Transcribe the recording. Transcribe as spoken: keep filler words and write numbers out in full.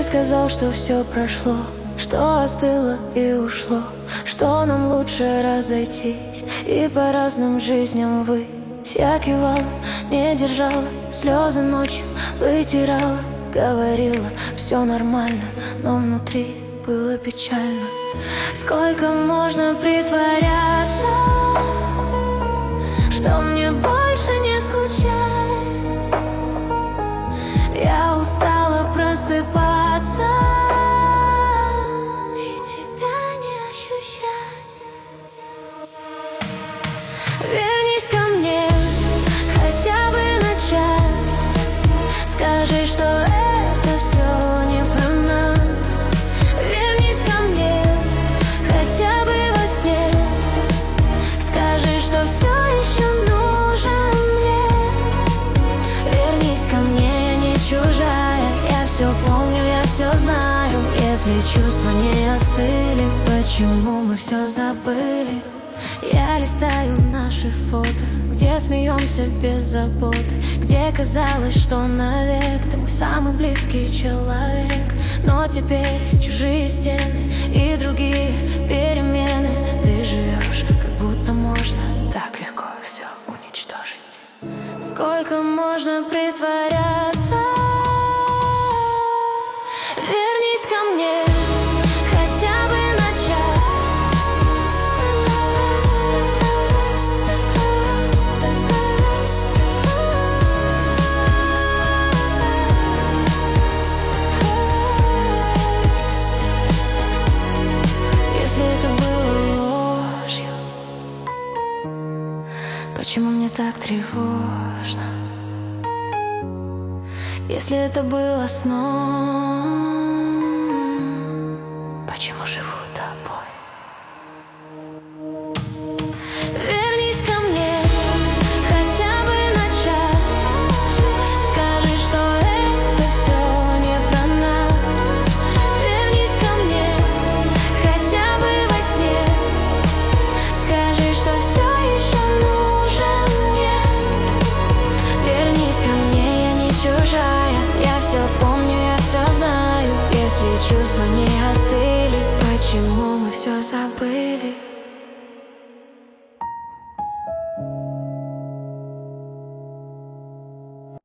сказал, что все прошло, что остыло и ушло, что нам лучше разойтись и по разным жизням выйти. Я кивала, не держала, слезы ночью вытирала, говорила, все нормально, но внутри было печально. Сколько можно притворяться, что мне больше не скучать? Я устала просыпаться и тебя не ощущать. Вернись ко мне хотя бы на час, скажи, что это все не про нас. Вернись ко мне хотя бы во сне, скажи, что все еще нужен мне. Вернись ко мне, я не чужая, я все помню, я все знаю. Если чувства не остыли, почему мы все забыли? Я листаю наши фото, где смеемся без заботы, где казалось, что навек ты мой самый близкий человек. Но теперь чужие стены и другие перемены. Ты живешь, как будто можно так легко все уничтожить. Сколько можно притворяться? Вернись ко мне хотя бы на час. Если это было ложью, почему мне так тревожно? Если это было сном, почему живу тобой? Вернись ко мне хотя бы на час, скажи, что это все не про нас. Вернись ко мне хотя бы во сне, скажи, что все еще нужен мне. Вернись ко мне, я не чужая, я все помню.